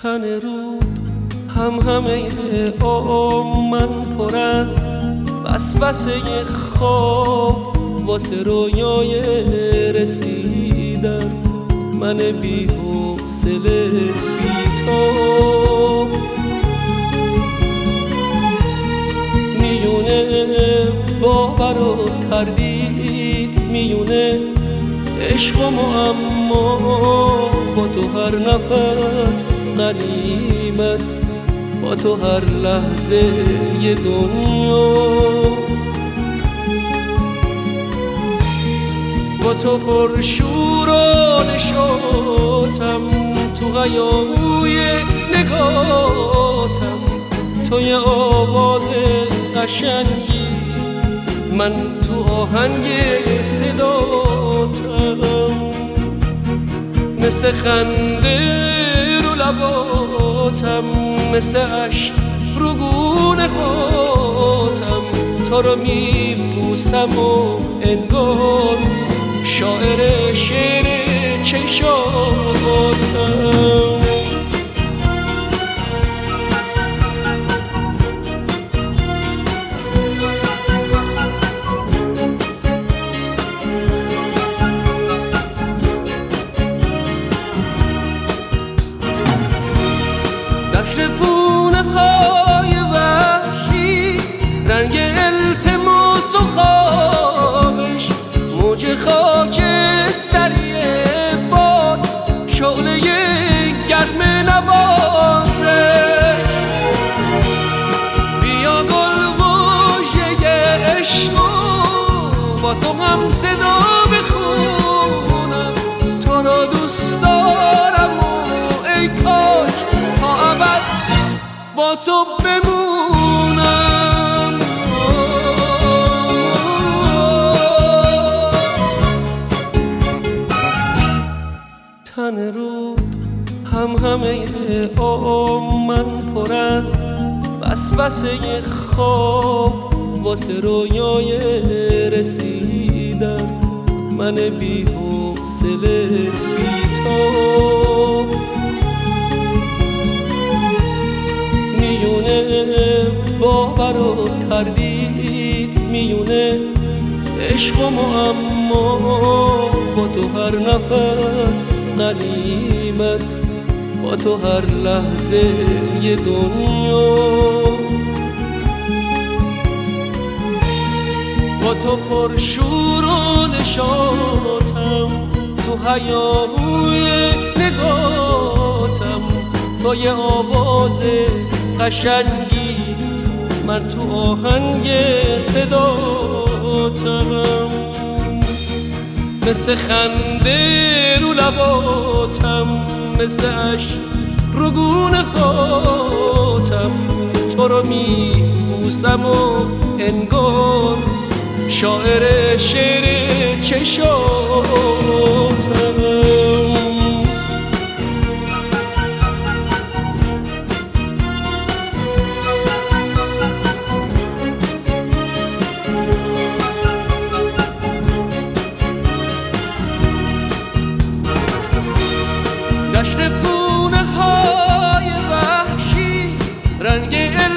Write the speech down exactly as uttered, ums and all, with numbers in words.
تن رود هم همه آم من پر از وسوسه خواب واسه رویای رسیدن، من بی حوصله بی تو میونه باور و تردید، میونه عشق و معما، با تو هر نفس غنیمت، با تو هر لحظه ی دنیا، با تو پر شور و نشاطم، تو هیاهوی نگاتم، تو یه آواز قشنگی، من تو آهنگ صداتم، مثل خنده رو لباتم، مثل عشق رو گونه هاتم، تو رو میبوسم و انگار شاعر شعر چشاتم. دشت پونه های وحشی، رنگ التماس و خواهش، موج خاکستری باد، شعله گرم نوازش، بیا گل گوشه عشق با تو هم صدا بخونم، تو را دوست دارم و ای کاش تا ابد با تو بمونم. تن رود هم همه آم من پر از وسوسه خواب واسه رویای رسیدن، من بی حوصله بی تو میونه باور و تردید، میونه عشق و معما، با تو هر نفس غنیمت، با تو هر لحظه ی دنیا، با تو پر شور و نشاطم، تو هیاهوی نگاتم، تو یه آواز قشنگی، من تو آهنگ صداتم، مثل خنده رو لباتم، مثل عشق رو گونه هاتم، تو رو میبوسم و انگار شاعر شعر چشاتم. دشت پونه های وحشی، رنگ